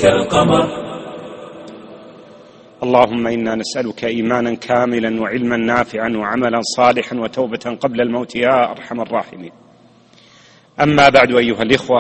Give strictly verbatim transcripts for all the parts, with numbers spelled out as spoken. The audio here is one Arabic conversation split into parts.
كالقمر. اللهم إنا نسألك إيمانا كاملا وعلما نافعا وعملا صالحا وتوبة قبل الموت يا أرحم الراحمين. أما بعد أيها الإخوة،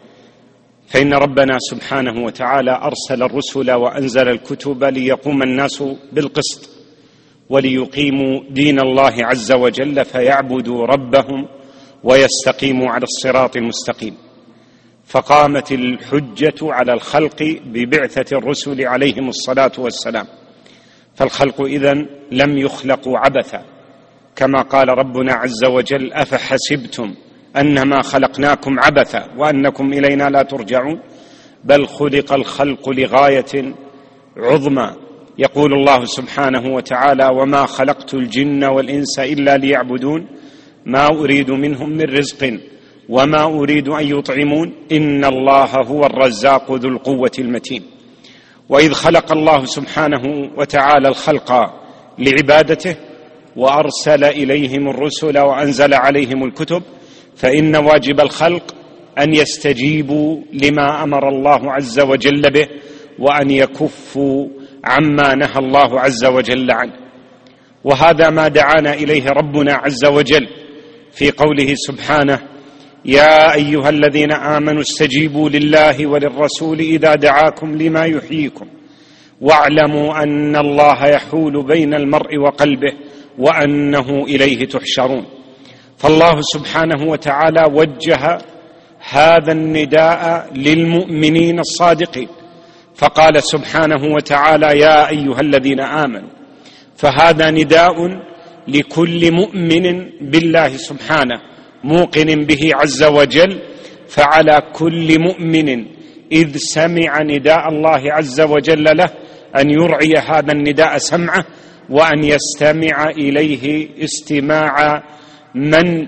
فإن ربنا سبحانه وتعالى أرسل الرسل وأنزل الكتب ليقوم الناس بالقسط وليقيموا دين الله عز وجل فيعبدوا ربهم ويستقيموا على الصراط المستقيم. فقامت الحجة على الخلق ببعثة الرسل عليهم الصلاة والسلام، فالخلق إذن لم يخلقوا عبثا، كما قال ربنا عز وجل: أفحسبتم أنما خلقناكم عبثا وأنكم إلينا لا ترجعون، بل خلق الخلق لغاية عظمى. يقول الله سبحانه وتعالى: وما خلقت الجن والإنس إلا ليعبدون ما أريد منهم من رزق وما أريد أن يطعمون إن الله هو الرزاق ذو القوة المتين. وإذ خلق الله سبحانه وتعالى الخلق لعبادته وأرسل إليهم الرسل وأنزل عليهم الكتب، فإن واجب الخلق أن يستجيبوا لما أمر الله عز وجل به وأن يكفوا عما نهى الله عز وجل عنه. وهذا ما دعانا إليه ربنا عز وجل في قوله سبحانه: يا أيها الذين آمنوا استجيبوا لله وللرسول إذا دعاكم لما يحييكم واعلموا أن الله يحول بين المرء وقلبه وأنه إليه تحشرون. فالله سبحانه وتعالى وجه هذا النداء للمؤمنين الصادقين، فقال سبحانه وتعالى: يا أيها الذين آمنوا. فهذا نداء لكل مؤمن بالله سبحانه موقن به عز وجل، فعلى كل مؤمن إذ سمع نداء الله عز وجل له أن يرعي هذا النداء سمعه وأن يستمع إليه استماع من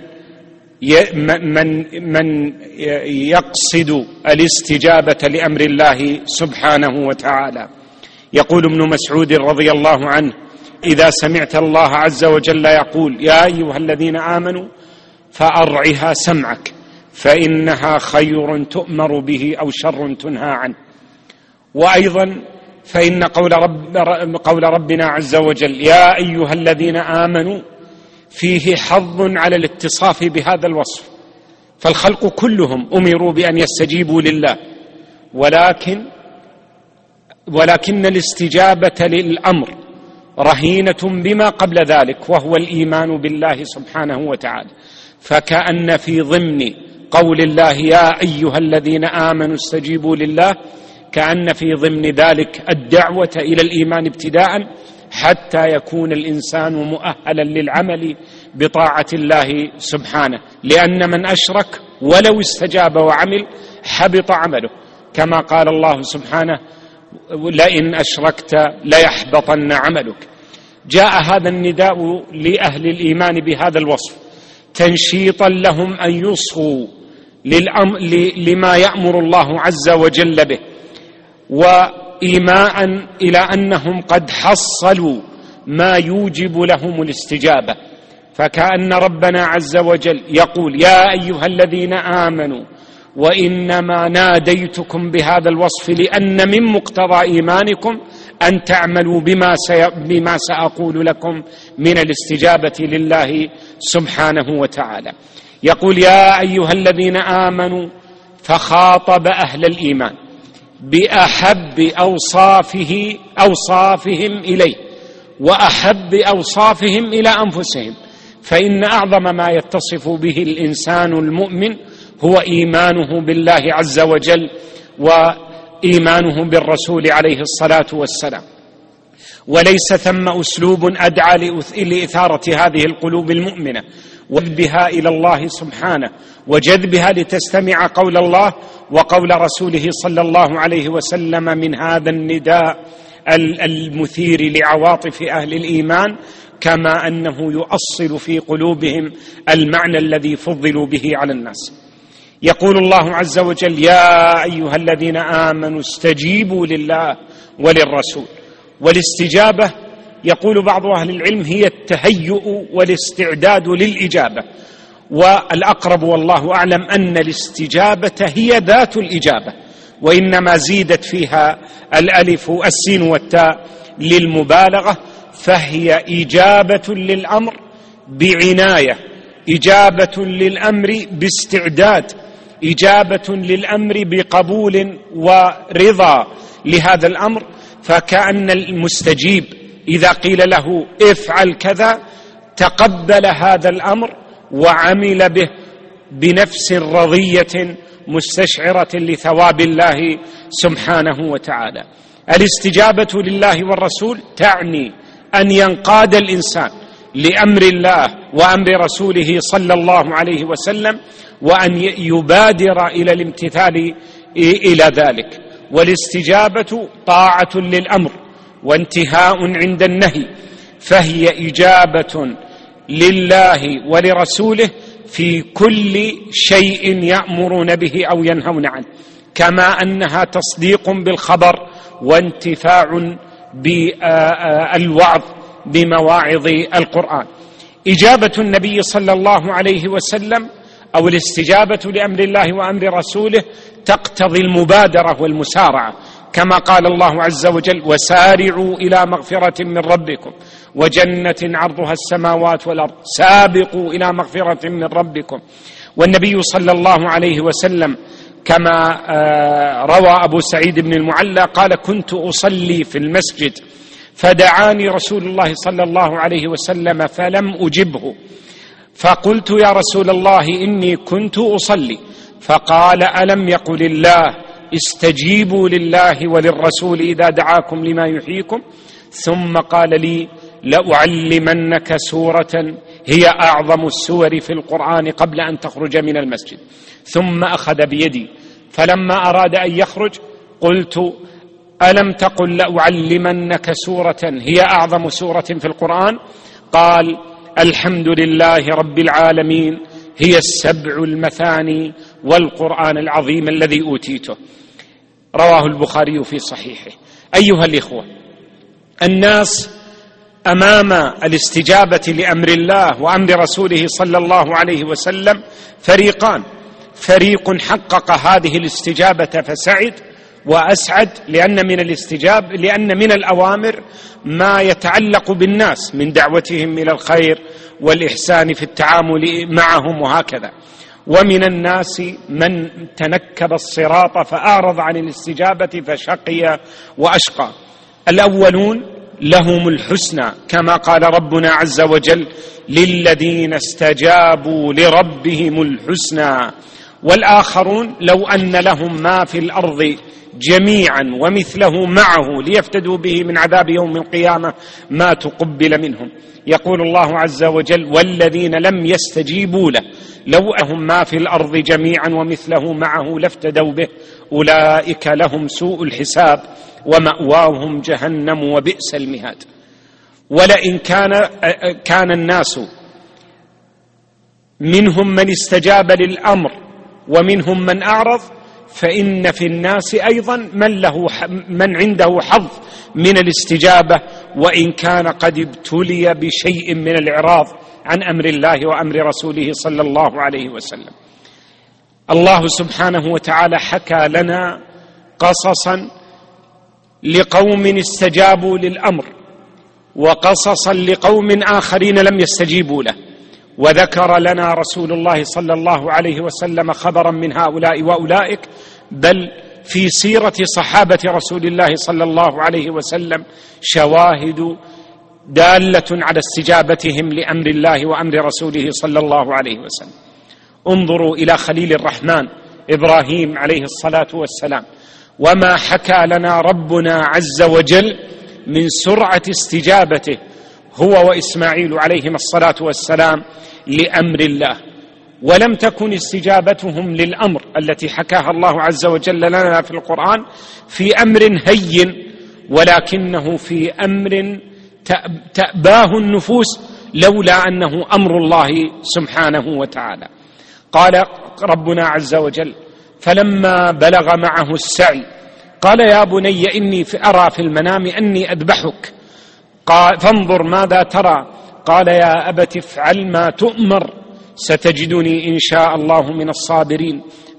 من من يقصد الاستجابة لأمر الله سبحانه وتعالى. يقول ابن مسعود رضي الله عنه: إذا سمعت الله عز وجل يقول يا أيها الذين آمنوا فأرعها سمعك فإنها خير تؤمر به أو شر تنهى عنه. وأيضا فإن قول, رب قول ربنا عز وجل يا أيها الذين آمنوا فيه حظ على الاتصاف بهذا الوصف، فالخلق كلهم أمروا بأن يستجيبوا لله، ولكن ولكن الاستجابة للأمر رهينة بما قبل ذلك وهو الإيمان بالله سبحانه وتعالى. فكأن في ضمن قول الله يا أيها الذين آمنوا استجيبوا لله كأن في ضمن ذلك الدعوة إلى الإيمان ابتداء حتى يكون الإنسان مؤهلا للعمل بطاعة الله سبحانه، لأن من أشرك ولو استجاب وعمل حبط عمله، كما قال الله سبحانه لئن أشركت ليحبطن عملك. جاء هذا النداء لأهل الإيمان بهذا الوصف تنشيطا لهم أن يصغوا لما يأمر الله عز وجل به، وإيماء إلى أنهم قد حصلوا ما يوجب لهم الاستجابة. فكأن ربنا عز وجل يقول يا أيها الذين آمنوا وإنما ناديتكم بهذا الوصف لأن من مقتضى إيمانكم أن تعملوا بما, سي... بما سأقول لكم من الاستجابة لله سبحانه وتعالى. يقول يا أيها الذين آمنوا فخاطب أهل الإيمان بأحب أوصافه أوصافهم إليه وأحب أوصافهم إلى أنفسهم، فإن أعظم ما يتصف به الإنسان المؤمن هو إيمانه بالله عز وجل وإيمانه بالرسول عليه الصلاة والسلام. وليس ثم أسلوب أدعى لإثارة هذه القلوب المؤمنة وجذبها إلى الله سبحانه وجذبها لتستمع قول الله وقول رسوله صلى الله عليه وسلم من هذا النداء المثير لعواطف أهل الإيمان، كما أنه يؤصل في قلوبهم المعنى الذي فضلوا به على الناس. يقول الله عز وجل يا أيها الذين آمنوا استجيبوا لله وللرسول. والاستجابة يقول بعض أهل العلم هي التهيؤ والاستعداد للإجابة، والأقرب والله أعلم أن الاستجابة هي ذات الإجابة، وإنما زيدت فيها الألف السين والتاء للمبالغة، فهي إجابة للأمر بعناية، إجابة للأمر باستعداد، إجابة للأمر بقبول ورضا لهذا الأمر. فكأن المستجيب إذا قيل له افعل كذا تقبل هذا الأمر وعمل به بنفس رضية مستشعرة لثواب الله سبحانه وتعالى. الاستجابة لله والرسول تعني أن ينقاد الإنسان لأمر الله وأمر رسوله صلى الله عليه وسلم، وأن يبادر إلى الامتثال إلى ذلك. والاستجابة طاعة للأمر وانتهاء عند النهي، فهي إجابة لله ولرسوله في كل شيء يأمرون به أو ينهون عنه، كما أنها تصديق بالخبر وانتفاع بالوعظ بمواعظ القرآن. إجابة النبي صلى الله عليه وسلم أو الاستجابة لأمر الله وأمر رسوله تقتضي المبادرة والمسارعة، كما قال الله عز وجل: وسارعوا إلى مغفرة من ربكم وجنة عرضها السماوات والأرض سابقوا إلى مغفرة من ربكم. والنبي صلى الله عليه وسلم كما روى أبو سعيد بن المعلى قال: كنت أصلي في المسجد فدعاني رسول الله صلى الله عليه وسلم فلم أجبه، فقلت: يا رسول الله إني كنت أصلي. فقال: ألم يقل الله استجيبوا لله وللرسول إذا دعاكم لما يحييكم؟ ثم قال لي: لأعلمنك سورة هي أعظم السور في القرآن قبل أن تخرج من المسجد. ثم أخذ بيدي، فلما أراد أن يخرج قلت: ألم تقل لأعلمنك سورة هي أعظم سورة في القرآن؟ قال: الحمد لله رب العالمين هي السبع المثاني والقرآن العظيم الذي أوتيته. رواه البخاري في صحيحه. أيها الإخوة، الناس أمام الاستجابة لأمر الله وأمر رسوله صلى الله عليه وسلم فريقان: فريق حقق هذه الاستجابة فسعد وأسعد، لأن من الاستجاب لأن من الأوامر ما يتعلق بالناس من دعوتهم إلى الخير والإحسان في التعامل معهم وهكذا. ومن الناس من تنكب الصراط فأعرض عن الاستجابة فشقي وأشقى. الأولون لهم الحسنى، كما قال ربنا عز وجل: للذين استجابوا لربهم الحسنى. والآخرون لو أن لهم ما في الأرض جميعا ومثله معه ليفتدوا به من عذاب يوم القيامة ما تقبل منهم. يقول الله عز وجل: والذين لم يستجيبوا له لو أنهم ما في الأرض جميعا ومثله معه لافتدوا به أولئك لهم سوء الحساب ومأواهم جهنم وبئس المهاد. ولئن كان كان الناس منهم من استجاب للأمر ومنهم من أعرض، فإن في الناس أيضا من له من عنده حظ من الاستجابة، وإن كان قد ابتلي بشيء من الإعراض عن أمر الله وأمر رسوله صلى الله عليه وسلم. الله سبحانه وتعالى حكى لنا قصصا لقوم استجابوا للأمر وقصصا لقوم آخرين لم يستجيبوا له، وذكر لنا رسول الله صلى الله عليه وسلم خبرا من هؤلاء وأولئك، بل في سيرة صحابة رسول الله صلى الله عليه وسلم شواهد دالة على استجابتهم لأمر الله وأمر رسوله صلى الله عليه وسلم. انظروا إلى خليل الرحمن إبراهيم عليه الصلاة والسلام، وما حكى لنا ربنا عز وجل من سرعة استجابته هو وإسماعيل عليهما الصلاة والسلام لأمر الله. ولم تكن استجابتهم للأمر التي حكاها الله عز وجل لنا في القرآن في أمر هين، ولكنه في أمر تأباه النفوس لولا أنه أمر الله سبحانه وتعالى. قال ربنا عز وجل: فلما بلغ معه السعي قال: يا بني إني أرى في المنام أني أذبحك قال فانظر ماذا ترى؟ قال: يا أبت افعل ما تؤمر ستجدني إن شاء الله من الصابرين.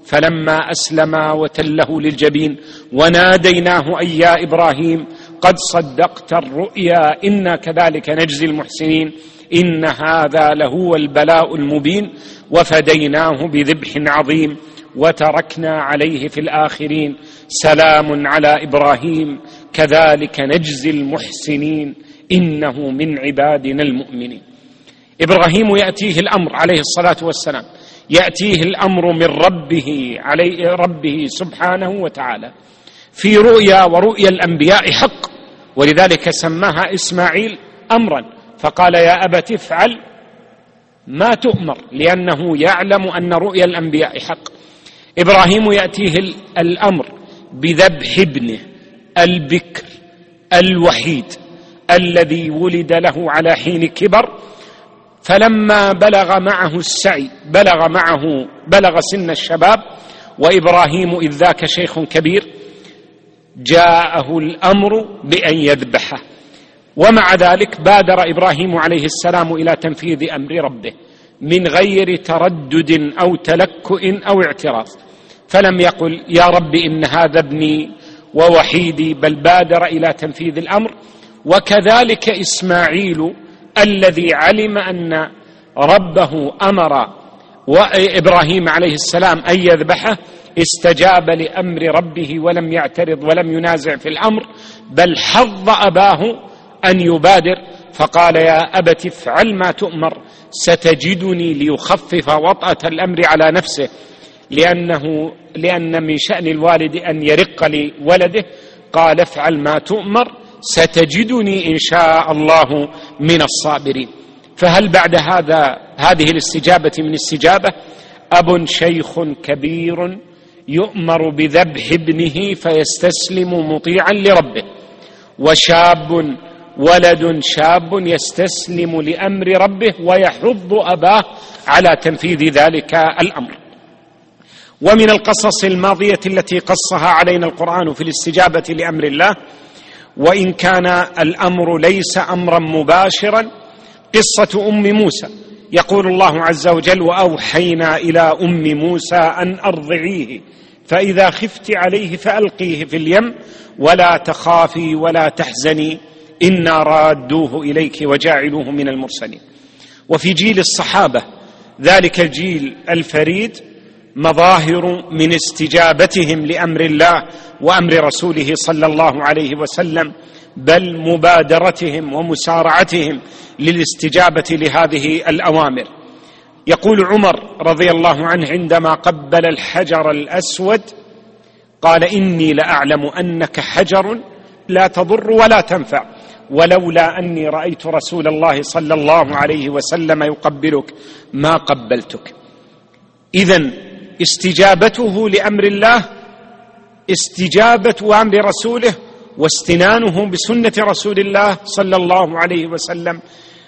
فلما أسلم وتله للجبين وناديناه أي يا إبراهيم قد صدقت الرؤيا إنا كذلك نجزي المحسنين إن هذا لهو البلاء المبين وفديناه بذبح عظيم وتركنا عليه في الآخرين سلام على إبراهيم كذلك نجزي المحسنين إنه من عبادنا المؤمنين. إبراهيم يأتيه الأمر عليه الصلاة والسلام، يأتيه الأمر من ربه عليه ربه سبحانه وتعالى في رؤيا، ورؤيا الأنبياء حق، ولذلك سماها إسماعيل أمرا، فقال يا أبت افعل ما تؤمر، لأنه يعلم أن رؤيا الأنبياء حق. إبراهيم يأتيه الأمر بذبح ابنه البكر الوحيد الذي ولد له على حين كبر، فلما بلغ معه السعي بلغ معه بلغ سن الشباب وإبراهيم إذ ذاك شيخ كبير، جاءه الأمر بأن يذبحه، ومع ذلك بادر إبراهيم عليه السلام إلى تنفيذ أمر ربه من غير تردد أو تلكؤ أو اعتراض، فلم يقل يا رب إن هذا ابني ووحيدي، بل بادر إلى تنفيذ الأمر. وكذلك إسماعيل الذي علم أن ربه أمر وإبراهيم عليه السلام أن يذبحه استجاب لأمر ربه ولم يعترض ولم ينازع في الأمر، بل حض أباه أن يبادر، فقال يا أبت افعل ما تؤمر ستجدني، ليخفف وطأة الأمر على نفسه، لأنه لأن من شأن الوالد أن يرق لولده، قال افعل ما تؤمر ستجدني إن شاء الله من الصابرين. فهل بعد هذا هذه الاستجابة من استجابة؟ أب شيخ كبير يؤمر بذبح ابنه فيستسلم مطيعا لربه، وشاب ولد شاب يستسلم لأمر ربه ويحض أباه على تنفيذ ذلك الأمر. ومن القصص الماضية التي قصها علينا القرآن في الاستجابة لأمر الله، وإن كان الأمر ليس أمرا مباشرا، قصة أم موسى. يقول الله عز وجل وأوحينا إلى أم موسى أن أرضعيه فإذا خفت عليه فألقيه في اليم ولا تخافي ولا تحزني إنا رادوه إليك وجاعلوه من المرسلين. وفي جيل الصحابة ذلك الجيل الفريد مظاهر من استجابتهم لأمر الله وأمر رسوله صلى الله عليه وسلم، بل مبادرتهم ومسارعتهم للاستجابة لهذه الأوامر. يقول عمر رضي الله عنه عندما قبل الحجر الأسود قال إني لأعلم أنك حجر لا تضر ولا تنفع، ولولا أني رأيت رسول الله صلى الله عليه وسلم يقبلك ما قبلتك. إذن استجابته لأمر الله استجابة أمر رسوله واستنانه بسنة رسول الله صلى الله عليه وسلم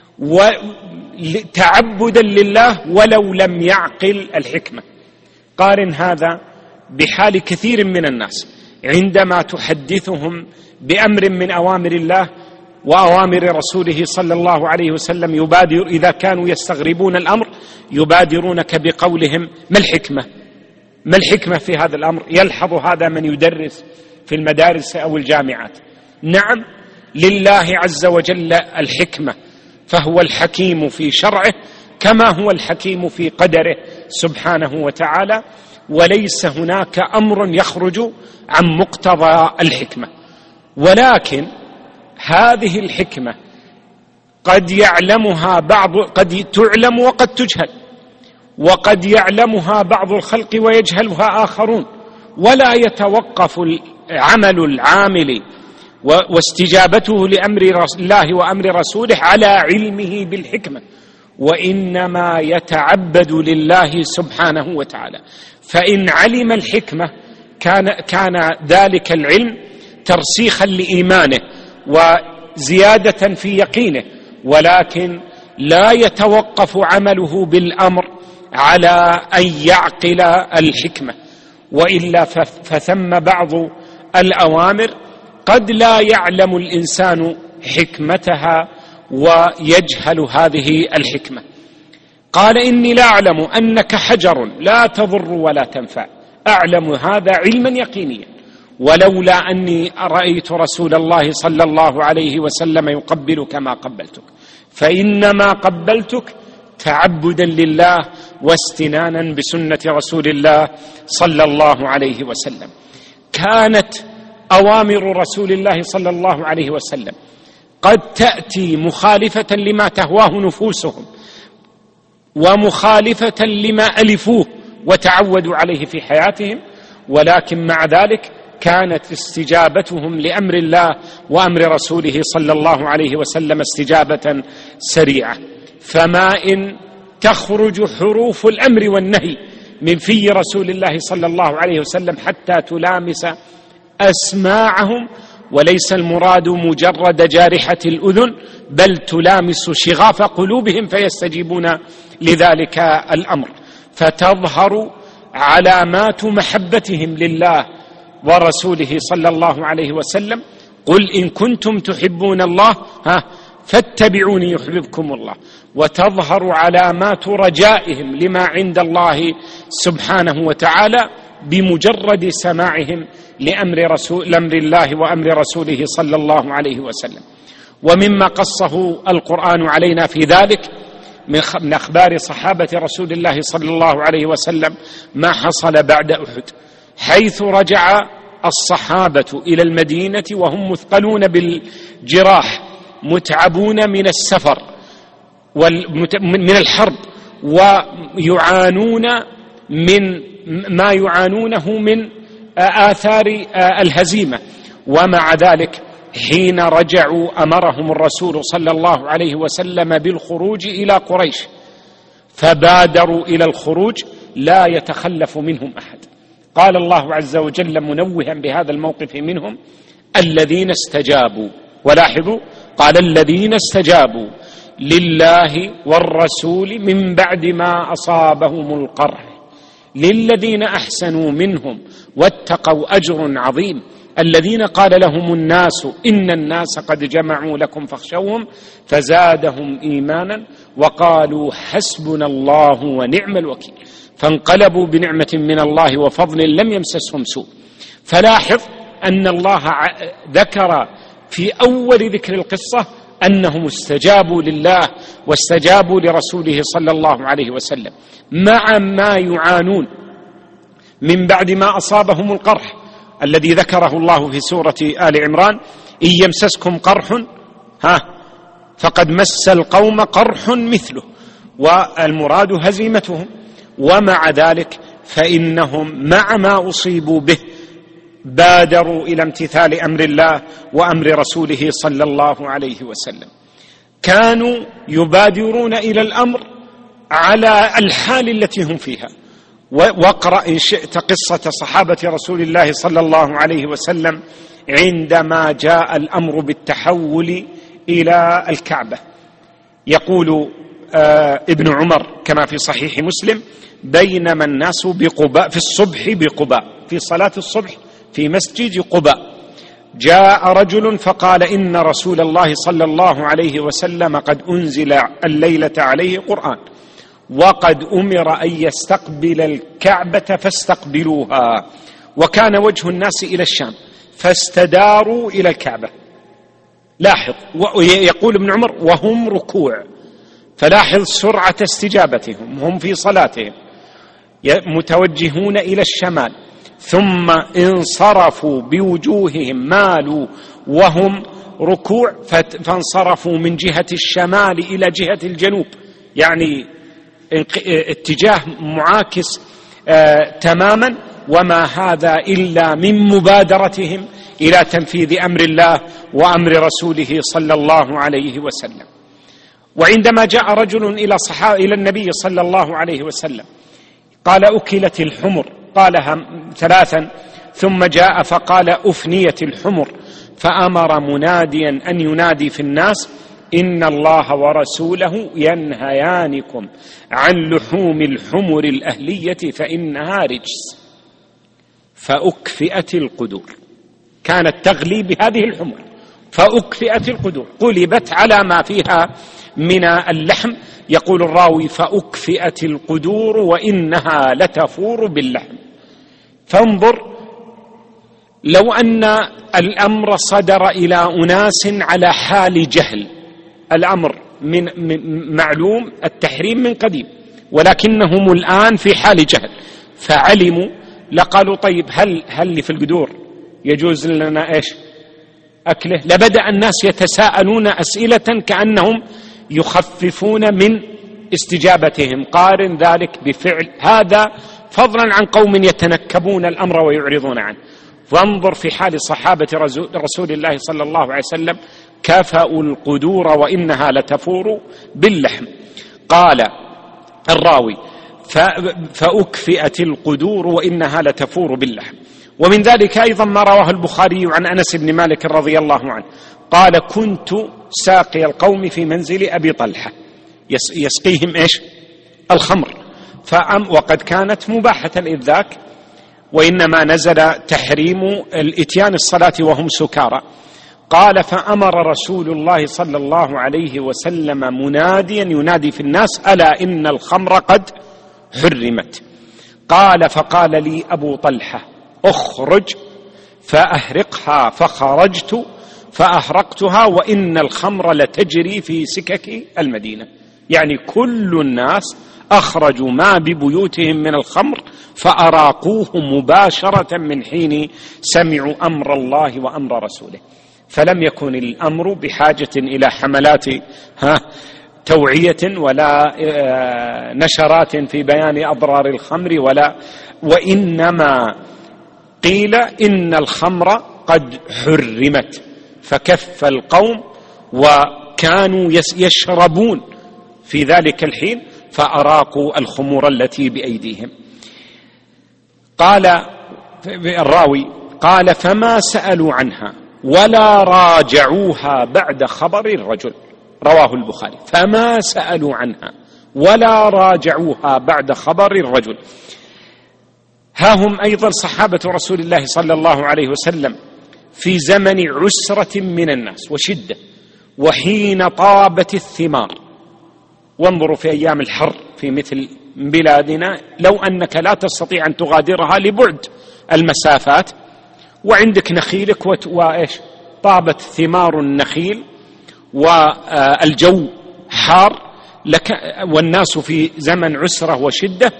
وتعبدا لله ولو لم يعقل الحكمة. قارن هذا بحال كثير من الناس عندما تحدثهم بأمر من أوامر الله وأوامر رسوله صلى الله عليه وسلم، يبادر إذا كانوا يستغربون الأمر يبادرونك بقولهم ما الحكمة؟ ما الحكمة في هذا الأمر؟ يلحظ هذا من يدرس في المدارس أو الجامعات. نعم، لله عز وجل الحكمة، فهو الحكيم في شرعه كما هو الحكيم في قدره سبحانه وتعالى، وليس هناك أمر يخرج عن مقتضى الحكمة. ولكن هذه الحكمة قد يعلمها بعض، قد تعلم وقد تجهل، وقد يعلمها بعض الخلق ويجهلها آخرون، ولا يتوقف عمل العامل واستجابته لأمر الله وأمر رسوله على علمه بالحكمة، وإنما يتعبد لله سبحانه وتعالى. فإن علم الحكمة كان, كان ذلك العلم ترسيخا لإيمانه وزيادة في يقينه، ولكن لا يتوقف عمله بالأمر على أن يعقل الحكمة، وإلا فثم بعض الأوامر قد لا يعلم الإنسان حكمتها ويجهل هذه الحكمة. قال إني لا أعلم أنك حجر لا تضر ولا تنفع، أعلم هذا علما يقينيا. ولولا أني رأيت رسول الله صلى الله عليه وسلم يقبلك ما قبلتك، فإنما قبلتك تعبدا لله واستنانا بسنة رسول الله صلى الله عليه وسلم. كانت أوامر رسول الله صلى الله عليه وسلم قد تأتي مخالفة لما تهواه نفوسهم ومخالفة لما ألفوه وتعودوا عليه في حياتهم، ولكن مع ذلك كانت استجابتهم لأمر الله وأمر رسوله صلى الله عليه وسلم استجابة سريعة. فما إن تخرج حروف الأمر والنهي من في رسول الله صلى الله عليه وسلم حتى تلامس أسماعهم، وليس المراد مجرد جارحة الأذن، بل تلامس شغاف قلوبهم فيستجيبون لذلك الأمر، فتظهر علامات محبتهم لله ورسوله صلى الله عليه وسلم. قل إن كنتم تحبون الله ها فاتبعوني يحببكم الله. وتظهر علامات رجائهم لما عند الله سبحانه وتعالى بمجرد سماعهم لأمر رسول لأمر الله وأمر رسوله صلى الله عليه وسلم. ومما قصه القرآن علينا في ذلك من أخبار صحابة رسول الله صلى الله عليه وسلم ما حصل بعد أحد، حيث رجع الصحابة إلى المدينة وهم مثقلون بالجراح متعبون من السفر ومن الحرب، ويعانون من ما يعانونه من آثار الهزيمة. ومع ذلك حين رجعوا أمرهم الرسول صلى الله عليه وسلم بالخروج إلى قريش، فبادروا إلى الخروج لا يتخلف منهم أحد. قال الله عز وجل منوها بهذا الموقف منهم: الذين استجابوا، ولاحظوا قال الذين استجابوا لله والرسول من بعد ما أصابهم القرح للذين أحسنوا منهم واتقوا أجر عظيم. الذين قال لهم الناس إن الناس قد جمعوا لكم فاخشوهم فزادهم إيمانا وقالوا حسبنا الله ونعم الوكيل، فانقلبوا بنعمة من الله وفضل لم يمسسهم سوء. فلاحظ أن الله ذكر في أول ذكر القصة أنهم استجابوا لله واستجابوا لرسوله صلى الله عليه وسلم مع ما يعانون من بعد ما أصابهم القرح الذي ذكره الله في سورة آل عمران: إن يمسسكم قرح ها فقد مس القوم قرح مثله، والمراد هزيمتهم. ومع ذلك فإنهم مع ما أصيبوا به بادروا إلى امتثال أمر الله وأمر رسوله صلى الله عليه وسلم. كانوا يبادرون إلى الأمر على الحال التي هم فيها. واقرأ إن شئت قصة صحابة رسول الله صلى الله عليه وسلم عندما جاء الأمر بالتحول إلى الكعبة. يقول آه ابن عمر كما في صحيح مسلم: بينما الناس بقباء في الصبح بقباء في صلاة الصبح في مسجد قباء، جاء رجل فقال: إن رسول الله صلى الله عليه وسلم قد أنزل الليلة عليه قرآن وقد أمر أن يستقبل الكعبة فاستقبلوها. وكان وجه الناس إلى الشام فاستداروا إلى الكعبة. لاحظ، ويقول ابن عمر: وهم ركوع. فلاحظ سرعة استجابتهم، هم في صلاتهم متوجهون إلى الشمال، ثم انصرفوا بوجوههم مالوا وهم ركوع فانصرفوا من جهة الشمال إلى جهة الجنوب، يعني اتجاه معاكس آه تماما. وما هذا إلا من مبادرتهم إلى تنفيذ أمر الله وأمر رسوله صلى الله عليه وسلم. وعندما جاء رجل إلى صحابة إلى النبي صلى الله عليه وسلم قال: أكلت الحمر، قالها ثلاثا، ثم جاء فقال: أفنيت الحمر، فأمر مناديا أن ينادي في الناس: إن الله ورسوله ينهيانكم عن لحوم الحمر الأهلية فإنها رجس. فأكفئت القدور، كانت تغلي بهذه الحمر، فأكفئت القدور، قلبت على ما فيها من اللحم. يقول الراوي: فأكفئت القدور وإنها لتفور باللحم، فانظر، لو أن الأمر صدر إلى أناس على حال جهل، الأمر من معلوم التحريم من قديم، ولكنهم الآن في حال جهل فعلموا، لقالوا طيب هل هل اللي في القدور يجوز لنا إيش أكله؟ لبدأ الناس يتساءلون أسئلة كأنهم يخففون من استجابتهم. قارن ذلك بفعل هذا، فضلا عن قوم يتنكبون الأمر ويعرضون عنه. وانظر في حال صحابة رسول الله صلى الله عليه وسلم، كفأوا القدور وإنها لتفور باللحم. قال الراوي: فأكفئت القدور وإنها لتفور باللحم. ومن ذلك أيضا ما رواه البخاري عن أنس بن مالك رضي الله عنه قال: كنت ساقي القوم في منزل أبي طلحة، يسقيهم إيش؟ الخمر، فأم وقد كانت مباحة إذ ذاك، وإنما نزل تحريم الإتيان الصلاة وهم سكارى. قال: فأمر رسول الله صلى الله عليه وسلم مناديا ينادي في الناس: ألا إن الخمر قد حرمت. قال: فقال لي أبو طلحة: اخرج فأهرقها، فخرجت فأهرقتها، وإن الخمر لتجري في سكك المدينة. يعني كل الناس أخرجوا ما ببيوتهم من الخمر فأراقوه مباشرة من حين سمعوا أمر الله وأمر رسوله. فلم يكن الأمر بحاجة إلى حملات ها توعية ولا نشرات في بيان أضرار الخمر، ولا وإنما قيل إن الخمر قد حرمت، فكف القوم وكانوا يشربون في ذلك الحين فأراقوا الخمور التي بأيديهم. قال الراوي: قال: فما سألوا عنها ولا راجعوها بعد خبر الرجل. رواه البخاري: فما سألوا عنها ولا راجعوها بعد خبر الرجل. ها هم أيضا صحابة رسول الله صلى الله عليه وسلم في زمن عسرة من الناس وشدة، وحين طابت الثمار. وانظروا في أيام الحر في مثل بلادنا، لو أنك لا تستطيع أن تغادرها لبعد المسافات، وعندك نخيلك وإيش طابت ثمار النخيل والجو حار لك، والناس في زمن عسرة وشدة،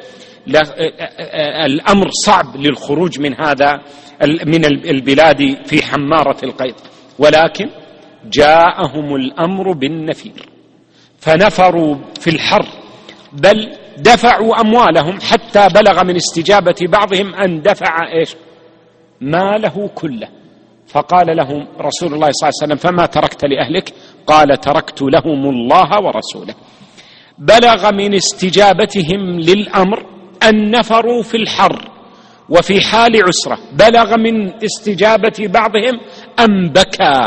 الأمر صعب للخروج من هذا من البلاد في حمارة القيض، ولكن جاءهم الأمر بالنفير فنفروا في الحر، بل دفعوا أموالهم حتى بلغ من استجابة بعضهم أن دفع إيش ماله كله. فقال لهم رسول الله صلى الله عليه وسلم: فما تركت لأهلك؟ قال: تركت لهم الله ورسوله. بلغ من استجابتهم للأمر أن نفروا في الحر وفي حال عسرة، بلغ من استجابة بعضهم أن بكى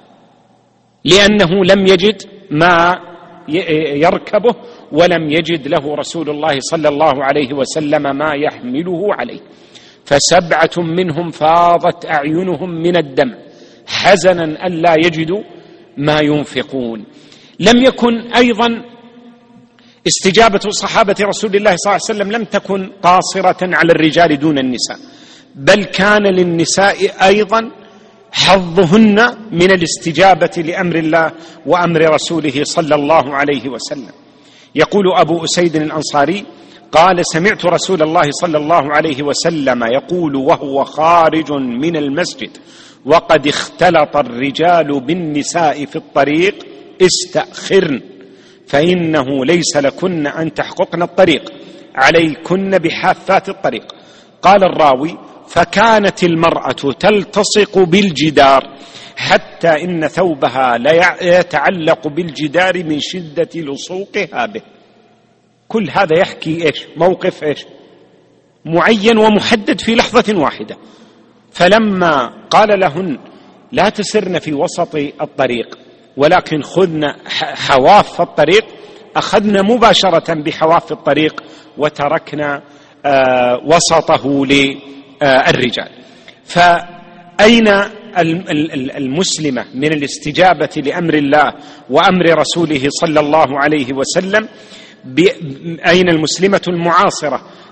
لأنه لم يجد ما يركبه، ولم يجد له رسول الله صلى الله عليه وسلم ما يحمله عليه. فسبعة منهم فاضت أعينهم من الدمع حزنا ألا يجدوا ما ينفقون. لم يكن أيضا استجابة صحابة رسول الله صلى الله عليه وسلم لم تكن قاصرة على الرجال دون النساء، بل كان للنساء أيضا حظهن من الاستجابة لأمر الله وأمر رسوله صلى الله عليه وسلم. يقول أبو أسيد الأنصاري: قال: سمعت رسول الله صلى الله عليه وسلم يقول وهو خارج من المسجد وقد اختلط الرجال بالنساء في الطريق: استأخرن فإنه ليس لكن أن تحققن الطريق، عليكن بحافات الطريق. قال الراوي: فكانت المرأة تلتصق بالجدار حتى إن ثوبها لا يتعلق بالجدار من شدة لصوقها به. كل هذا يحكي إيش موقف إيش معين ومحدد في لحظة واحدة. فلما قال لهن لا تسرن في وسط الطريق ولكن خذن حواف الطريق، أخذنا مباشرة بحواف الطريق وتركنا آه وسطه للرجال. فأين المسلمة من الاستجابة لأمر الله وأمر رسوله صلى الله عليه وسلم؟ أين المسلمة المعاصرة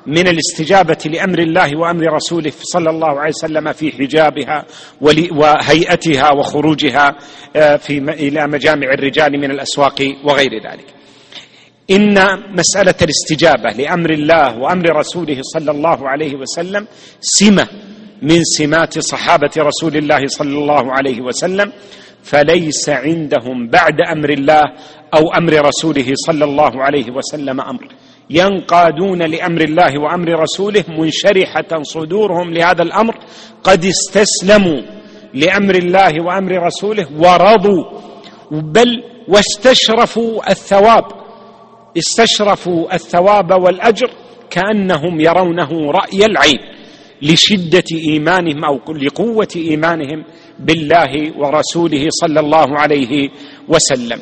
من الاستجابة لأمر الله وأمر رسوله صلى الله عليه وسلم في حجابها وهيئتها وخروجها في إلى مجامع الرجال من الأسواق وغير ذلك. إن مسألة الاستجابة لأمر الله وأمر رسوله صلى الله عليه وسلم سمة من سمات صحابة رسول الله صلى الله عليه وسلم، فليس عندهم بعد أمر الله أو أمر رسوله صلى الله عليه وسلم أمر، ينقادون لأمر الله وأمر رسوله منشرحة صدورهم لهذا الأمر، قد استسلموا لأمر الله وأمر رسوله ورضوا، بل واستشرفوا الثواب، استشرفوا الثواب والأجر كأنهم يرونه رأي العين لشدة إيمانهم أو لقوة إيمانهم بالله ورسوله صلى الله عليه وسلم.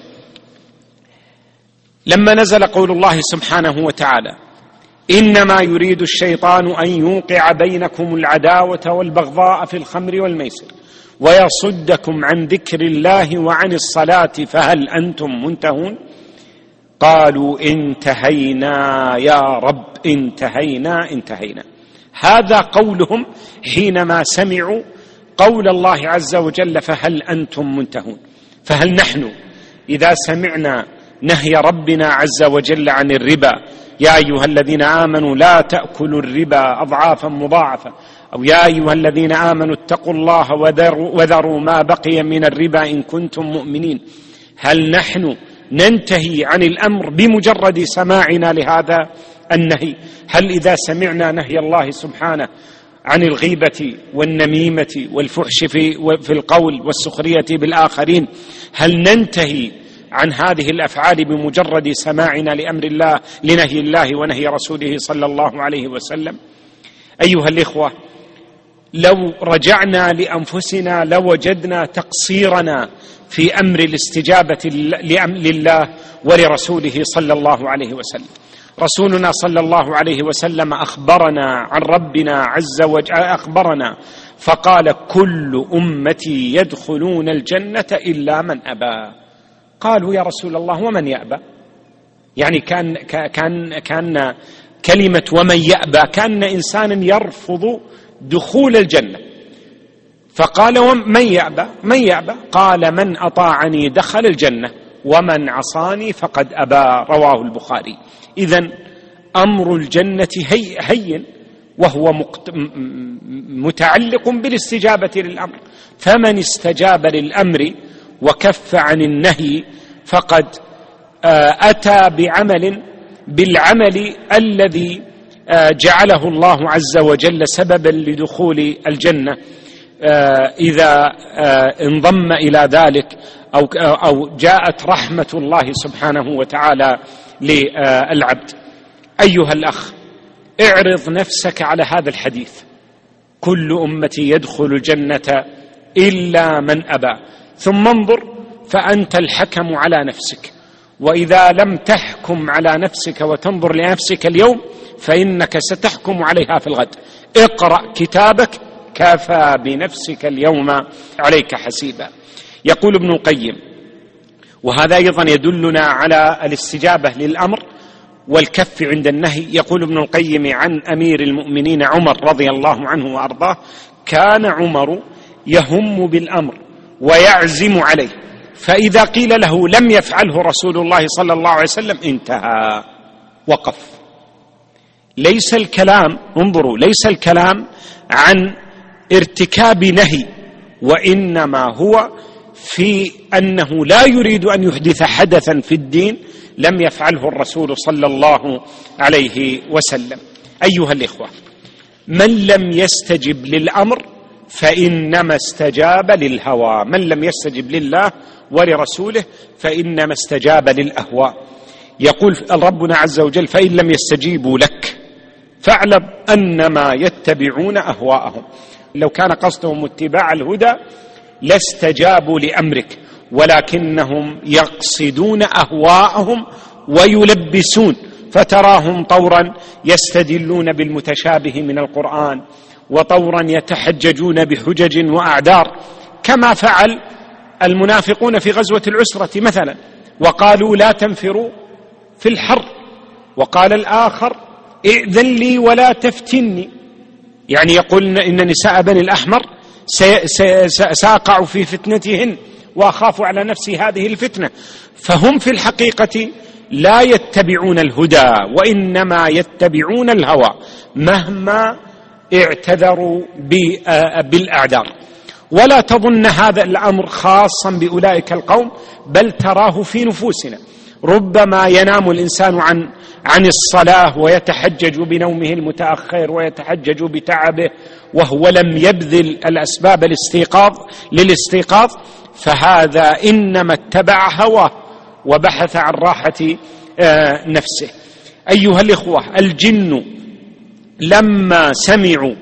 لما نزل قول الله سبحانه وتعالى: إنما يريد الشيطان أن يوقع بينكم العداوة والبغضاء في الخمر والميسر ويصدكم عن ذكر الله وعن الصلاة فهل أنتم منتهون؟ قالوا انتهينا يا رب انتهينا انتهينا. هذا قولهم حينما سمعوا قول الله عز وجل فهل أنتم منتهون. فهل نحن إذا سمعنا نهي ربنا عز وجل عن الربا: يا أيها الذين آمنوا لا تأكلوا الربا أضعافا مضاعفة، أو يا أيها الذين آمنوا اتقوا الله وذروا, وذروا ما بقي من الربا إن كنتم مؤمنين، هل نحن ننتهي عن الأمر بمجرد سماعنا لهذا النهي؟ هل إذا سمعنا نهي الله سبحانه عن الغيبة والنميمة والفحش في, في القول والسخرية بالآخرين، هل ننتهي عن هذه الأفعال بمجرد سماعنا لأمر الله لنهي الله ونهي رسوله صلى الله عليه وسلم؟ أيها الإخوة، لو رجعنا لأنفسنا لوجدنا تقصيرنا في أمر الاستجابة لله ولرسوله صلى الله عليه وسلم. رسولنا صلى الله عليه وسلم أخبرنا عن ربنا عز وجل، أخبرنا فقال: كل أمتي يدخلون الجنة إلا من أبى. قالوا: يا رسول الله ومن يأبى؟ يعني كان كان كان كلمة ومن يأبى كان إنسانا يرفض دخول الجنة، فقال: ومن يأبى؟ من يأبى؟ قال: من أطاعني دخل الجنة ومن عصاني فقد أبى. رواه البخاري. إذن أمر الجنة هي هين، وهو متعلق بالاستجابة للأمر، فمن استجاب للأمر وكف عن النهي فقد أتى بعمل بالعمل الذي جعله الله عز وجل سببا لدخول الجنة إذا انضم إلى ذلك أو أو جاءت رحمة الله سبحانه وتعالى للعبد. أيها الأخ، اعرض نفسك على هذا الحديث: كل أمتي يدخل الجنة إلا من أبى، ثم انظر فأنت الحكم على نفسك، وإذا لم تحكم على نفسك وتنظر لنفسك اليوم فإنك ستحكم عليها في الغد. اقرأ كتابك، كفى بنفسك اليوم عليك حسيبا. يقول ابن القيم، وهذا أيضا يدلنا على الاستجابة للأمر والكف عند النهي، يقول ابن القيم عن أمير المؤمنين عمر رضي الله عنه وأرضاه: كان عمر يهم بالأمر ويعزم عليه، فإذا قيل له لم يفعله رسول الله صلى الله عليه وسلم انتهى، وقف. ليس الكلام، انظروا، ليس الكلام عن ارتكاب نهي، وإنما هو في أنه لا يريد أن يحدث حدثا في الدين لم يفعله الرسول صلى الله عليه وسلم. أيها الإخوة، من لم يستجب للأمر فإنما استجاب للهوى، من لم يستجب لله ولرسوله فإنما استجاب للأهواء. يقول ربنا عز وجل: فإن لم يستجيبوا لك فاعلم أنما يتبعون أهواءهم. لو كان قصدهم اتباع الهدى لاستجابوا لأمرك، ولكنهم يقصدون أهواءهم ويلبسون، فتراهم طورا يستدلون بالمتشابه من القرآن، وطورا يتحججون بحجج وأعذار، كما فعل المنافقون في غزوة العسرة مثلا، وقالوا لا تنفروا في الحر، وقال الآخر ائذن لي ولا تفتني، يعني يقول إن نساء بني الأحمر سأقع في فتنتهن وأخاف على نفسي هذه الفتنة. فهم في الحقيقة لا يتبعون الهدى وإنما يتبعون الهوى مهما اعتذروا بالأعذار. ولا تظن هذا الأمر خاصا بأولئك القوم، بل تراه في نفوسنا. ربما ينام الإنسان عن عن الصلاة ويتحجج بنومه المتأخر ويتحجج بتعبه وهو لم يبذل الأسباب الاستيقاظ للاستيقاظ، فهذا إنما اتبع هواه وبحث عن راحة نفسه. أيها الإخوة، الجن لما سمعوا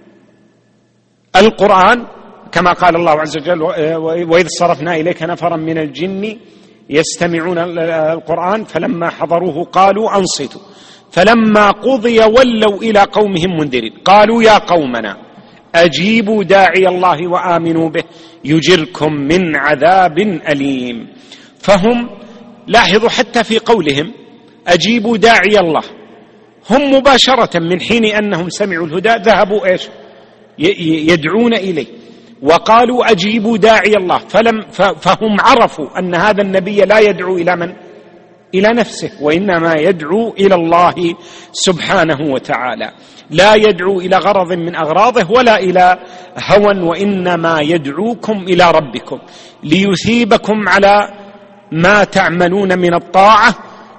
القرآن كما قال الله عز وجل: وإذ صرفنا إليك نفرا من الجن يستمعون القرآن فلما حضروه قالوا أنصتوا فلما قضي ولوا إلى قومهم منذرين قالوا يا قومنا أجيبوا داعي الله وآمنوا به يجركم من عذاب أليم. فهم لاحظوا حتى في قولهم أجيبوا داعي الله، هم مباشرة من حين أنهم سمعوا الهدى ذهبوا إيش يدعون إليه، وقالوا أجيبوا داعي الله، فلم فهم عرفوا أن هذا النبي لا يدعو إلى من؟ إلى نفسه، وإنما يدعو إلى الله سبحانه وتعالى، لا يدعو إلى غرض من أغراضه ولا إلى هوى، وإنما يدعوكم إلى ربكم ليثيبكم على ما تعملون من الطاعة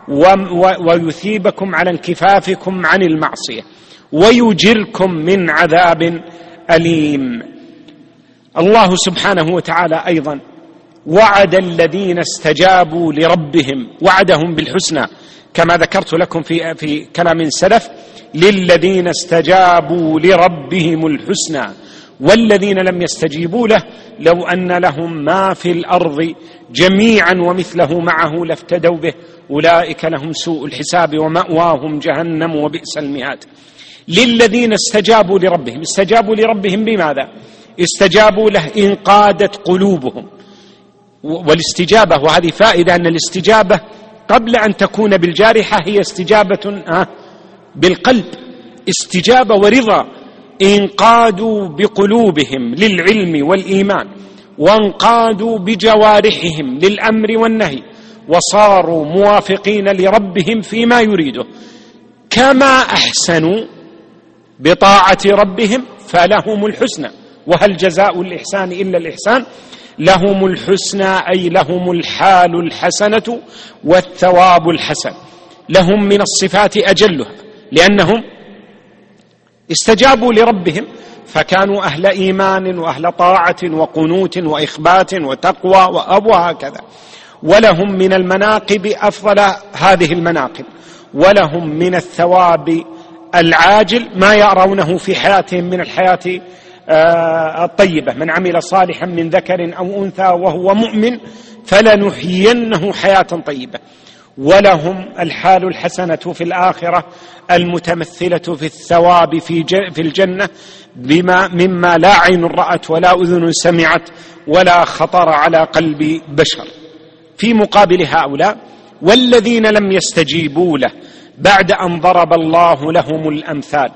ويثيبكم على انكفافكم عن المعصية ويجركم من عذاب أليم. الله سبحانه وتعالى أيضا وعد الذين استجابوا لربهم، وعدهم بالحسنى كما ذكرت لكم في في كلام سلف: للذين استجابوا لربهم الحسنى والذين لم يستجيبوا له لو أن لهم ما في الأرض جميعا ومثله معه لافتدوا به أولئك لهم سوء الحساب ومأواهم جهنم وبئس المهاد. للذين استجابوا لربهم، استجابوا لربهم بماذا؟ استجابوا له انقادت قلوبهم. والاستجابة، وهذه فائدة، أن الاستجابة قبل أن تكون بالجارحة هي استجابة بالقلب، استجابة ورضا. انقادوا بقلوبهم للعلم والإيمان وانقادوا بجوارحهم للأمر والنهي وصاروا موافقين لربهم فيما يريده. كما أحسنوا بطاعة ربهم فلهم الحسنى، وهل جزاء الإحسان إلا الإحسان؟ لهم الحسنى أي لهم الحال الحسنة والثواب الحسن، لهم من الصفات أجلها، لأنهم استجابوا لربهم فكانوا أهل إيمان وأهل طاعة وقنوت وإخبات وتقوى وأب وهكذا. ولهم من المناقب أفضل هذه المناقب، ولهم من الثواب العاجل ما يرونه في حياتهم من الحياة الطيبة: من عمل صالحا من ذكر أو أنثى وهو مؤمن فلنحيينه حياة طيبة. ولهم الحال الحسنة في الآخرة المتمثلة في الثواب في الجنة بما مما لا عين رأت ولا أذن سمعت ولا خطر على قلب بشر. في مقابل هؤلاء والذين لم يستجيبوا له بعد أن ضرب الله لهم الأمثال،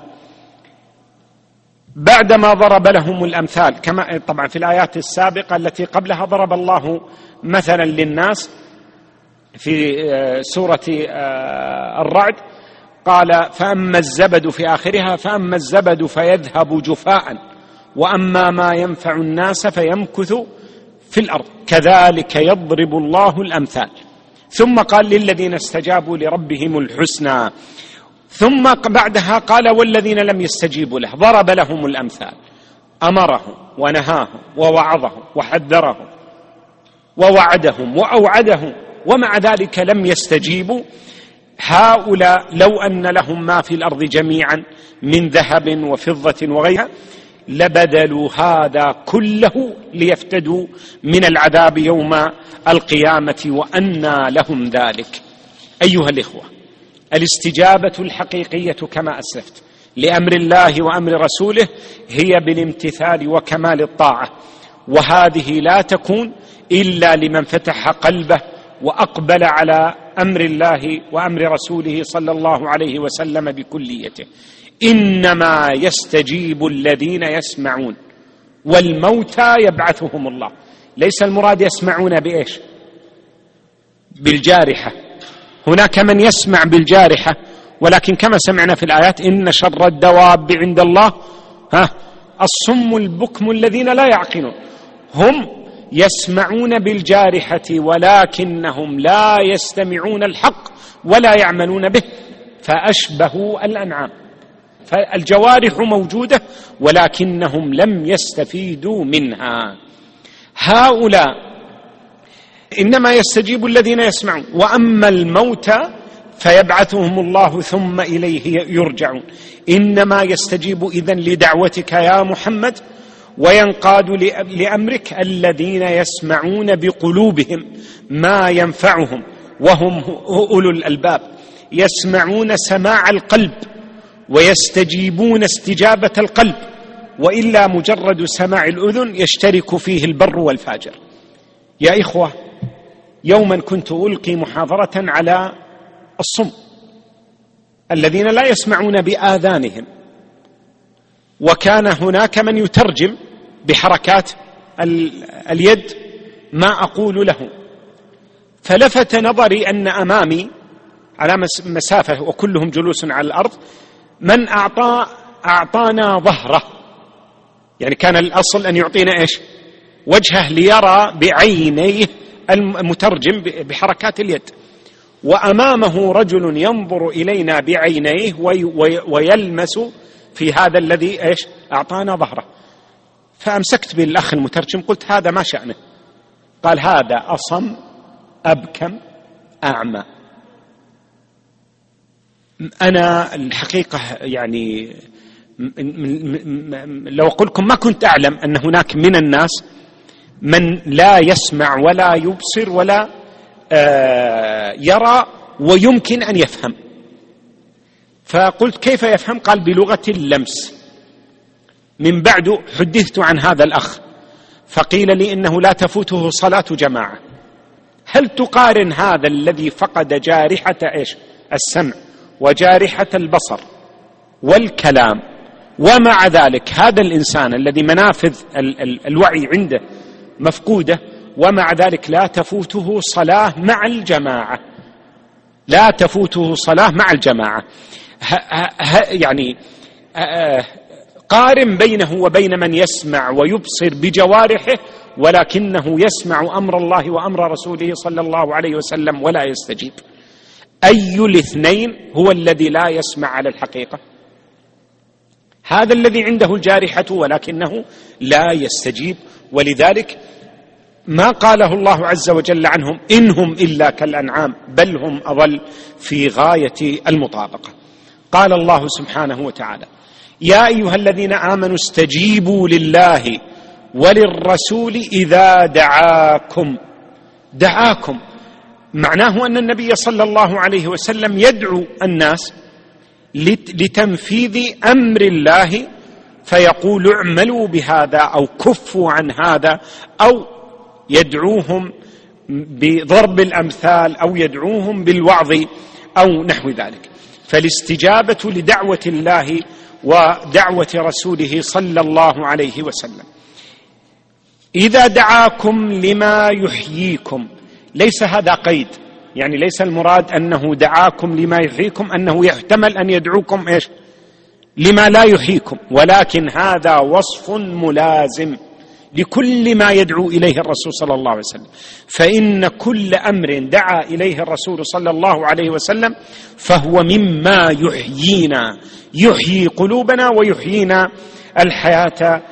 بعدما ضرب لهم الأمثال كما طبعا في الآيات السابقة التي قبلها ضرب الله مثلا للناس في سورة الرعد، قال: فأما الزبد في آخرها فأما الزبد فيذهب جفاء وأما ما ينفع الناس فيمكث في الأرض كذلك يضرب الله الأمثال. ثم قال: للذين استجابوا لربهم الحسنى. ثم بعدها قال: والذين لم يستجيبوا له ضرب لهم الأمثال، أمرهم ونهاهم ووعظهم وحذرهم ووعدهم وأوعدهم، ومع ذلك لم يستجيبوا. هؤلاء لو أن لهم ما في الأرض جميعا من ذهب وفضة وغيرها لبذلوا هذا كله ليفتدوا من العذاب يوم القيامة، وأنى لهم ذلك. أيها الإخوة، الاستجابة الحقيقية كما أسلفت لأمر الله وأمر رسوله هي بالامتثال وكمال الطاعة، وهذه لا تكون إلا لمن فتح قلبه وأقبل على أمر الله وأمر رسوله صلى الله عليه وسلم بكليته. إنما يستجيب الذين يسمعون والموتى يبعثهم الله. ليس المراد يسمعون بإيش؟ بالجارحة. هناك من يسمع بالجارحة، ولكن كما سمعنا في الآيات إن شر الدواب عند الله ها الصم البكم الذين لا يعقلون. هم يسمعون بالجارحة ولكنهم لا يستمعون الحق ولا يعملون به، فأشبهوا الأنعام. فالجوارح موجودة ولكنهم لم يستفيدوا منها. هؤلاء إنما يستجيب الذين يسمعون، وأما الموتى فيبعثهم الله ثم إليه يرجعون. إنما يستجيب إذن لدعوتك يا محمد وينقاد لأمرك الذين يسمعون بقلوبهم ما ينفعهم، وهم أولو الألباب، يسمعون سماع القلب ويستجيبون استجابة القلب، وإلا مجرد سماع الأذن يشترك فيه البر والفاجر. يا إخوة، يوما كنت ألقي محاضرة على الصم الذين لا يسمعون بآذانهم، وكان هناك من يترجم بحركات اليد ما أقول له، فلفت نظري أن أمامي على مسافة وكلهم جلوس على الأرض من أعطى أعطانا ظهره، يعني كان الأصل أن يعطينا إيش؟ وجهه ليرى بعينيه المترجم بحركات اليد، وأمامه رجل ينظر إلينا بعينيه ويلمس في هذا الذي إيش؟ أعطانا ظهره. فأمسكت بالأخ المترجم قلت هذا ما شأنه؟ قال هذا أصم أبكم أعمى. أنا الحقيقة يعني لو أقول لكم ما كنت أعلم أن هناك من الناس من لا يسمع ولا يبصر ولا يرى ويمكن أن يفهم. فقلت كيف يفهم؟ قال بلغة اللمس. من بعد حدثت عن هذا الأخ فقيل لي إنه لا تفوته صلاة جماعة. هل تقارن هذا الذي فقد جارحة إيش؟ السمع وجارحة البصر والكلام، ومع ذلك هذا الإنسان الذي منافذ ال- ال- الوعي عنده مفقودة، ومع ذلك لا تفوته صلاة مع الجماعة، لا تفوته صلاة مع الجماعة. ه- ه- يعني قارن بينه وبين من يسمع ويبصر بجوارحه ولكنه يسمع أمر الله وأمر رسوله صلى الله عليه وسلم ولا يستجيب. أي الاثنين هو الذي لا يسمع على الحقيقة؟ هذا الذي عنده الجارحة ولكنه لا يستجيب. ولذلك ما قاله الله عز وجل عنهم إنهم إلا كالأنعام بل هم أضل في غاية المطابقة. قال الله سبحانه وتعالى يا أيها الذين آمنوا استجيبوا لله وللرسول إذا دعاكم. دعاكم معناه أن النبي صلى الله عليه وسلم يدعو الناس لتنفيذ أمر الله، فيقول اعملوا بهذا أو كفوا عن هذا، أو يدعوهم بضرب الأمثال أو يدعوهم بالوعظ أو نحو ذلك. فالاستجابة لدعوة الله ودعوة رسوله صلى الله عليه وسلم. إذا دعاكم لما يحييكم، ليس هذا قيد، يعني ليس المراد أنه دعاكم لما يحييكم أنه يحتمل أن يدعوكم إيش؟ لما لا يحييكم، ولكن هذا وصف ملازم لكل ما يدعو إليه الرسول صلى الله عليه وسلم. فإن كل أمر دعا إليه الرسول صلى الله عليه وسلم فهو مما يحيينا، يحيي قلوبنا ويحيينا الحياة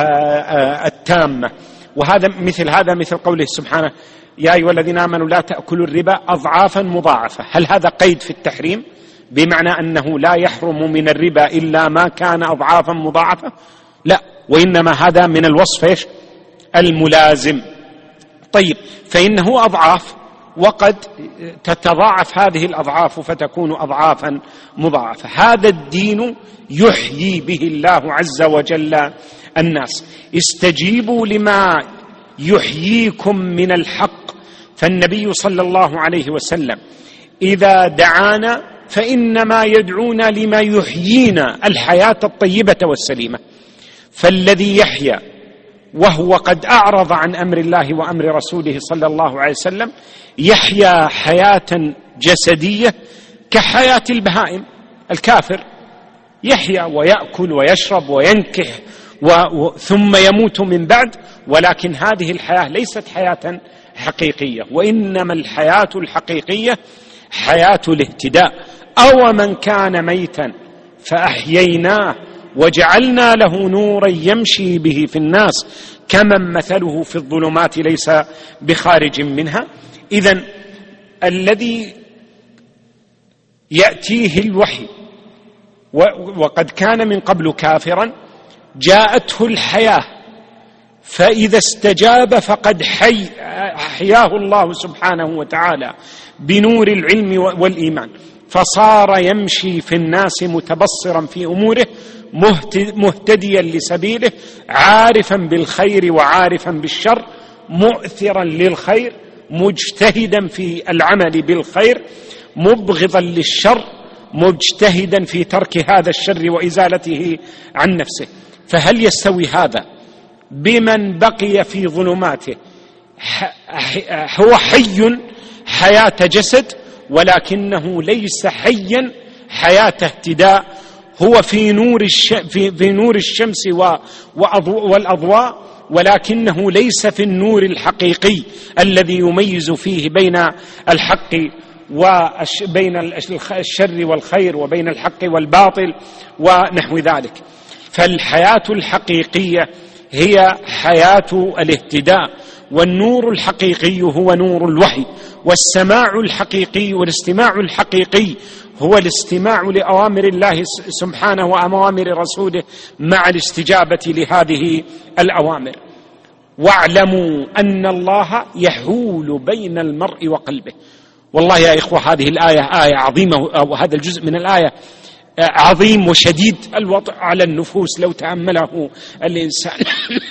التامة. وهذا مثل هذا مثل قوله سبحانه يا أيها الذين آمنوا لا تأكلوا الربا أضعافا مضاعفة. هل هذا قيد في التحريم بمعنى أنه لا يحرم من الربا إلا ما كان أضعافا مضاعفة؟ لا، وإنما هذا من الوصف إيش؟ الملازم. طيب، فإنه أضعاف وقد تتضاعف هذه الأضعاف فتكون أضعافا مضاعفة. هذا الدين يحيي به الله عز وجل الناس. استجيبوا لما يحييكم من الحق. فالنبي صلى الله عليه وسلم إذا دعانا فإنما يدعونا لما يحيينا الحياة الطيبة والسليمة. فالذي يحيا وهو قد أعرض عن أمر الله وأمر رسوله صلى الله عليه وسلم يحيا حياة جسدية كحياة البهائم. الكافر يحيا ويأكل ويشرب وينكح و... ثم يموت من بعد، ولكن هذه الحياة ليست حياة حقيقية، وإنما الحياة الحقيقية حياة الاهتداء. أو من كان ميتا فأحييناه وجعلنا له نورا يمشي به في الناس كمن مثله في الظلمات ليس بخارج منها. إذن الذي يأتيه الوحي وقد كان من قبل كافرا جاءته الحياة، فإذا استجاب فقد حي أحياه الله سبحانه وتعالى بنور العلم والإيمان، فصار يمشي في الناس متبصرا في أموره مهتديا لسبيله، عارفا بالخير وعارفا بالشر، مؤثرا للخير، مجتهدا في العمل بالخير، مبغضا للشر، مجتهدا في ترك هذا الشر وإزالته عن نفسه. فهل يستوي هذا بمن بقي في ظلماته هو حي حياة جسد ولكنه ليس حيا حياة اهتداء، هو في نور الش... في... في نور الشمس و... وأضو... والأضواء، ولكنه ليس في النور الحقيقي الذي يميز فيه بين الحق وبين الشر والخير وبين الحق والباطل ونحو ذلك. فالحياة الحقيقية هي حياة الاهتداء، والنور الحقيقي هو نور الوحي، والسماع الحقيقي والاستماع الحقيقي هو الاستماع لأوامر الله سبحانه وأوامر رسوله مع الاستجابة لهذه الأوامر. واعلموا أن الله يحول بين المرء وقلبه. والله يا إخوة هذه الآية آية عظيمة، أو هذا الجزء من الآية عظيم وشديد الوطأ على النفوس لو تأمله الإنسان.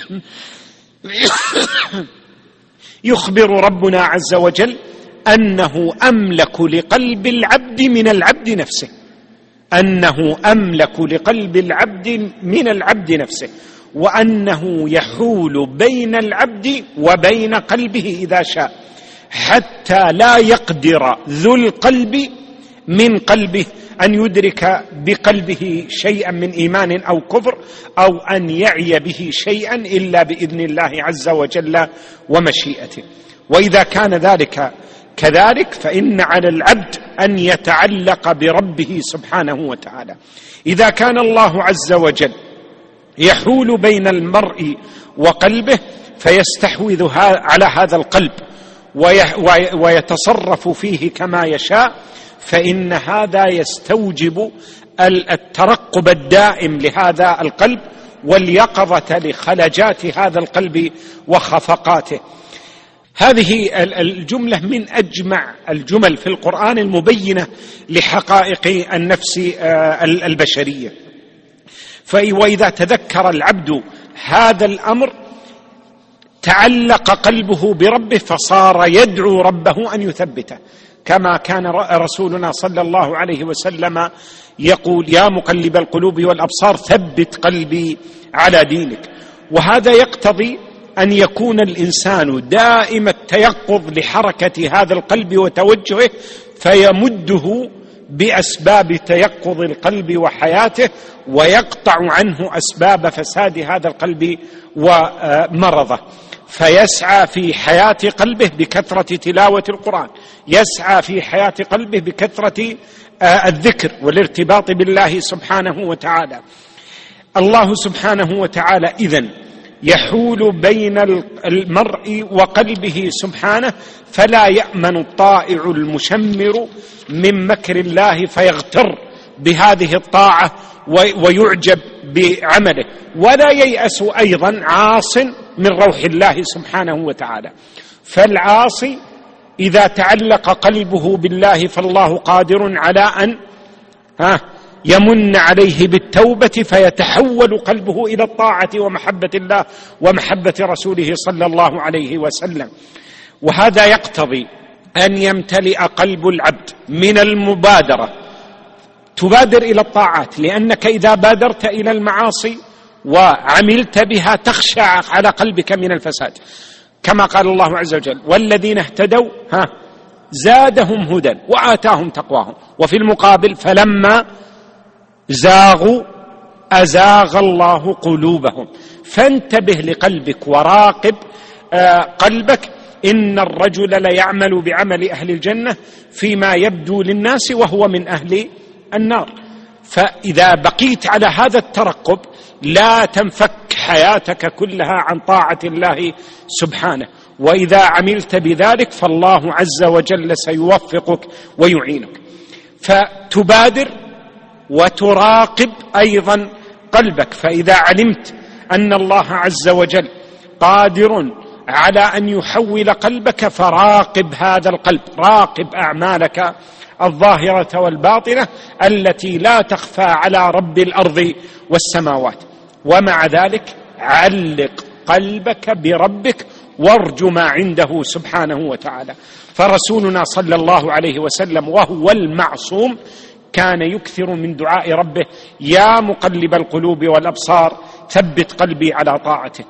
يخبر ربنا عز وجل أنه أملك لقلب العبد من العبد نفسه، أنه أملك لقلب العبد من العبد نفسه، وأنه يحول بين العبد وبين قلبه إذا شاء، حتى لا يقدر ذو القلب من قلبه أن يدرك بقلبه شيئا من إيمان أو كفر أو أن يعي به شيئا إلا بإذن الله عز وجل ومشيئته. وإذا كان ذلك كذلك فإن على العبد أن يتعلق بربه سبحانه وتعالى. إذا كان الله عز وجل يحول بين المرء وقلبه فيستحوذ على هذا القلب ويتصرف فيه كما يشاء، فإن هذا يستوجب الترقب الدائم لهذا القلب واليقظة لخلجات هذا القلب وخفقاته. هذه الجملة من أجمع الجمل في القرآن المبينة لحقائق النفس البشرية. وإذا تذكر العبد هذا الأمر تعلق قلبه بربه فصار يدعو ربه أن يثبته، كما كان رسولنا صلى الله عليه وسلم يقول: يا مقلب القلوب والأبصار ثبت قلبي على دينك. وهذا يقتضي أن يكون الإنسان دائم التيقظ لحركة هذا القلب وتوجهه، فيمده بأسباب تيقظ القلب وحياته، ويقطع عنه أسباب فساد هذا القلب ومرضه، فيسعى في حياة قلبه بكثرة تلاوة القرآن، يسعى في حياة قلبه بكثرة الذكر والارتباط بالله سبحانه وتعالى. الله سبحانه وتعالى إذن يحول بين المرء وقلبه سبحانه، فلا يأمن الطائع المشمر من مكر الله فيغتر بهذه الطاعة ويعجب بعمله، ولا ييأس أيضا عاص من روح الله سبحانه وتعالى. فالعاصي إذا تعلق قلبه بالله فالله قادر على أن ها يمن عليه بالتوبة فيتحول قلبه إلى الطاعة ومحبة الله ومحبة رسوله صلى الله عليه وسلم. وهذا يقتضي أن يمتلئ قلب العبد من المبادرة، تبادر إلى الطاعات، لأنك إذا بادرت إلى المعاصي وعملت بها تخشى على قلبك من الفساد، كما قال الله عز وجل: والذين اهتدوا ها زادهم هدى وآتاهم تقواهم. وفي المقابل: فلما زاغوا أزاغ الله قلوبهم. فانتبه لقلبك وراقب قلبك. إن الرجل ليعمل بعمل أهل الجنة فيما يبدو للناس وهو من أهل النار. فإذا بقيت على هذا الترقب لا تنفك حياتك كلها عن طاعة الله سبحانه، وإذا عملت بذلك فالله عز وجل سيوفقك ويعينك. فتبادر وتراقب أيضا قلبك، فإذا علمت أن الله عز وجل قادر على أن يحول قلبك فراقب هذا القلب، راقب أعمالك الظاهرة والباطنة التي لا تخفى على رب الأرض والسماوات. ومع ذلك علق قلبك بربك وارجو ما عنده سبحانه وتعالى. فرسولنا صلى الله عليه وسلم وهو المعصوم كان يكثر من دعاء ربه: يا مقلب القلوب والأبصار ثبت قلبي على طاعتك.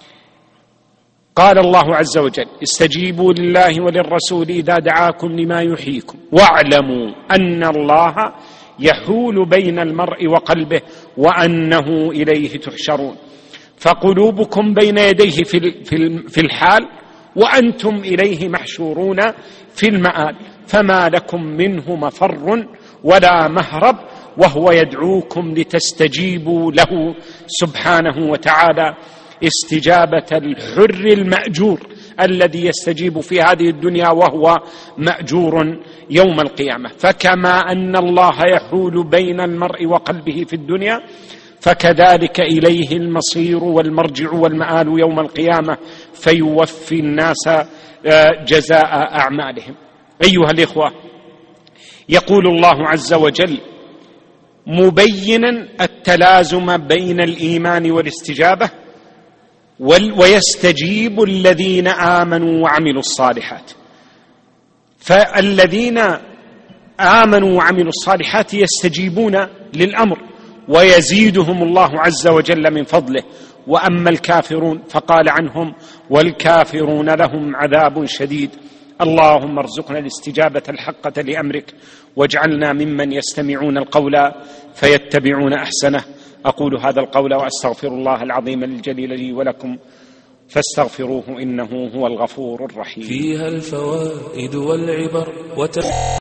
قال الله عز وجل: استجيبوا لله وللرسول إذا دعاكم لما يحييكم واعلموا أن الله يحول بين المرء وقلبه وأنه إليه تحشرون. فقلوبكم بين يديه في الحال وأنتم إليه محشورون في المآل، فما لكم منه مفر ولا مهرب، وهو يدعوكم لتستجيبوا له سبحانه وتعالى استجابة الحر المأجور الذي يستجيب في هذه الدنيا وهو مأجور يوم القيامة. فكما أن الله يحول بين المرء وقلبه في الدنيا، فكذلك إليه المصير والمرجع والمآل يوم القيامة، فيوفي الناس جزاء أعمالهم. أيها الإخوة، يقول الله عز وجل مبينا التلازم بين الإيمان والاستجابة: ويستجيب الذين آمنوا وعملوا الصالحات. فالذين آمنوا وعملوا الصالحات يستجيبون للأمر ويزيدهم الله عز وجل من فضله. وأما الكافرون فقال عنهم: والكافرون لهم عذاب شديد. اللهم ارزقنا الاستجابة الحقة لأمرك، واجعلنا ممن يستمعون القول فيتبعون أحسنه. أقول هذا القول وأستغفر الله العظيم الجليل لي ولكم، فاستغفروه إنه هو الغفور الرحيم. فيها الفوائد والعبر وت...